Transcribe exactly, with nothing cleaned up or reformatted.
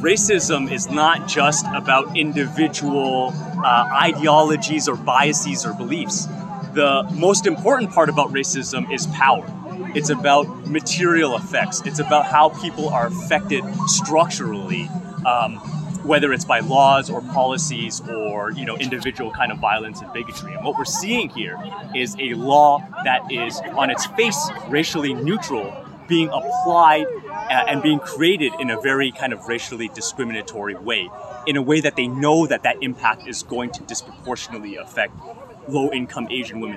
Racism is not just about individual uh, ideologies or biases or beliefs. The most important part about racism is power. It's about material effects. It's about how people are affected structurally, um, whether it's by laws or policies or, you know, individual kind of violence and bigotry. And what we're seeing here is a law that is on its face racially neutral being applied uh, and being created in a very kind of racially discriminatory way, in a way that they know that that impact is going to disproportionately affect low-income Asian women